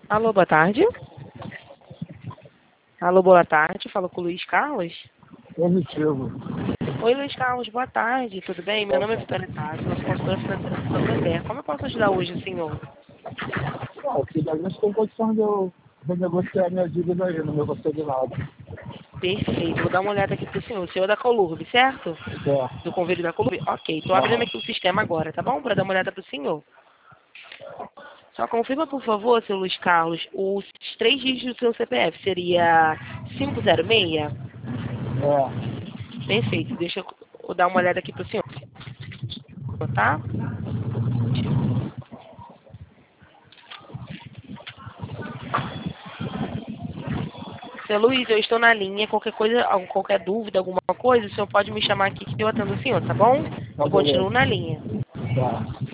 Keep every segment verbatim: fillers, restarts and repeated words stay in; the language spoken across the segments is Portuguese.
Alô, boa tarde. Alô, boa tarde. Falo com o Luiz Carlos. Positivo. Oi, Luiz Carlos, boa tarde. Tudo bem? Meu nome é Vitória Tassi, eu sou consultora financeira do Santander. Como eu posso ajudar hoje, senhor? Ah, finalmente tem condição de eu renegociar minha dívida aí, não me gostei de nada. Perfeito. Vou dar uma olhada aqui pro senhor. O senhor é da Colurb, certo? Certo. Do convênio da Colurb? Ok. Tô abrindo Aham. aqui o sistema agora, tá bom? Para dar uma olhada pro senhor. Só confirma, por favor, seu Luiz Carlos, os três dígitos do seu C P F. Seria cinco zero seis? É. Perfeito. Deixa eu dar uma olhada aqui pro senhor, tá? Seu Luiz, eu estou na linha. Qualquer coisa, algum- qualquer dúvida, alguma coisa, o senhor pode me chamar aqui que eu atendo o senhor, tá bom? Tá Eu beleza. continuo na linha. Tá.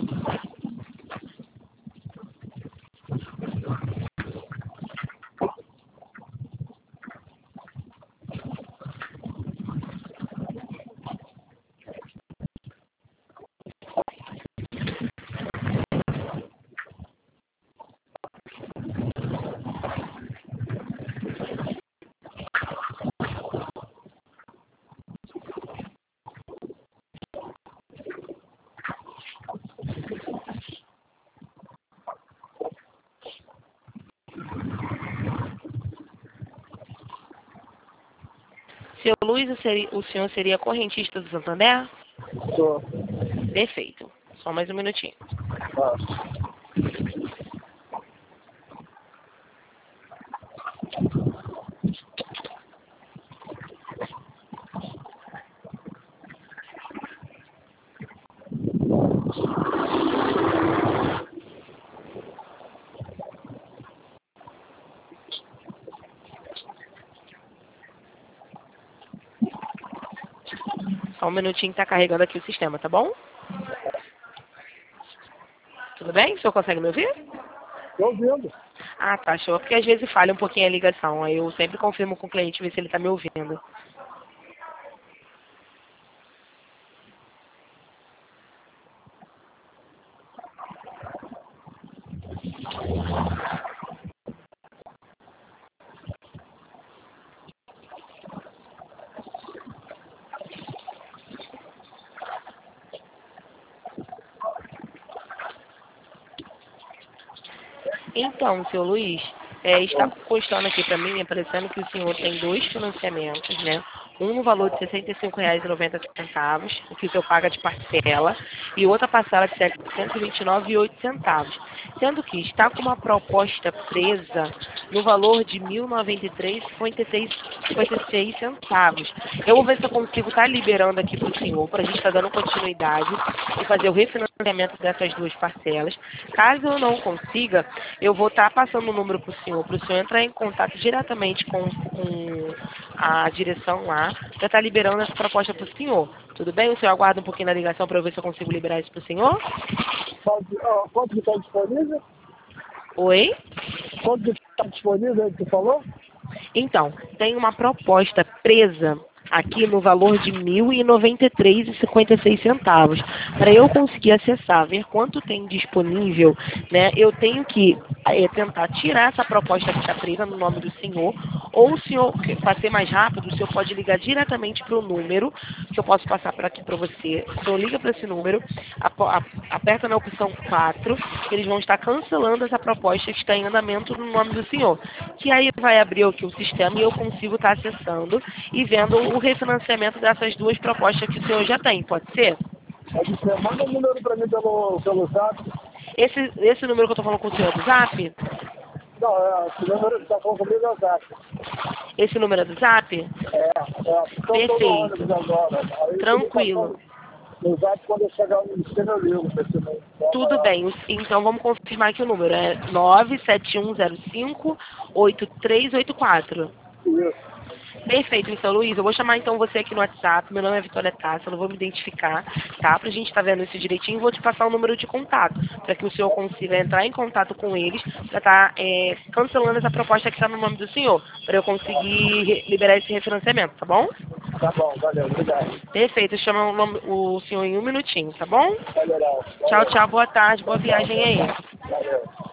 Seu Luiz, o seri- o senhor seria correntista do Santander? Tô. Perfeito. Só mais um minutinho. Tá. Só um minutinho que tá carregando aqui o sistema, tá bom? Tudo bem? O senhor consegue me ouvir? Tô ouvindo. Ah, tá, show. Porque às vezes falha um pouquinho a ligação. Aí eu sempre confirmo com o cliente, ver se ele tá me ouvindo. Então, seu Luiz, é, está constando aqui para mim, aparecendo que o senhor tem dois financiamentos, né? Um no valor de sessenta e cinco reais e noventa centavos, o que o senhor paga de parcela, e outra parcela de setecentos e vinte e nove reais e oito centavos. Sendo que está com uma proposta presa no valor de mil e noventa e três reais e cinquenta e seis centavos. Eu vou ver se eu consigo estar liberando aqui para o senhor, para a gente estar dando continuidade e fazer o refinanciamento dessas duas parcelas. Caso eu não consiga, eu vou estar passando o número para o senhor, para o senhor entrar em contato diretamente com, com a direção lá, para estar liberando essa proposta para o senhor. Tudo bem? O senhor aguarda um pouquinho na ligação para eu ver se eu consigo liberar isso para o senhor? Pode, ó, quanto que tá disponível? Oi? Quanto que tá disponível aí que tu falou? Então, tem uma proposta presa aqui no valor de mil e noventa e três reais e cinquenta e seis centavos. Para eu conseguir acessar, ver quanto tem disponível, né, eu tenho que é, tentar tirar essa proposta que está presa no nome do senhor, ou o senhor, para ser mais rápido, o senhor pode ligar diretamente para o número, que eu posso passar para aqui para você. O senhor liga para esse número, apo- a- aperta na opção quatro, eles vão estar cancelando essa proposta que está em andamento no nome do senhor. Que aí vai abrir aqui o sistema e eu consigo estar acessando e vendo o refinanciamento dessas duas propostas que o senhor já tem, pode ser? Pode ser. Manda um número pra mim pelo, pelo zap. Esse, esse número que eu estou falando com o senhor é do Zap? Não, é, esse número que tá falando comigo é o zap. Esse número é do Zap? É, é. Então tô no Perfeito. ônibus agora. Aí tu me Tranquilo. passou no zap quando eu chegar no ministério eu ligo pra esse número. Tá Tudo barato. bem. O- Então vamos confirmar aqui o número. É nove sete um zero cinco oito três oito quatro. Isso. Perfeito, então, Luiz. Eu vou chamar então você aqui no WhatsApp. Meu nome é Vitória Tassi, eu não vou me identificar, tá? Pra gente estar vendo isso direitinho, vou te passar o número de contato, para que o senhor consiga entrar em contato com eles, para estar cancelando essa proposta que está no nome do senhor, para eu conseguir re- liberar esse refinanciamento, tá bom? Tá bom, valeu, obrigado. Perfeito, chama o, nome- o senhor em um minutinho, tá bom? Tá legal. Tchau, Valeu. tchau, boa tarde, boa Tchau, tchau, viagem boa aí. tarde. Valeu.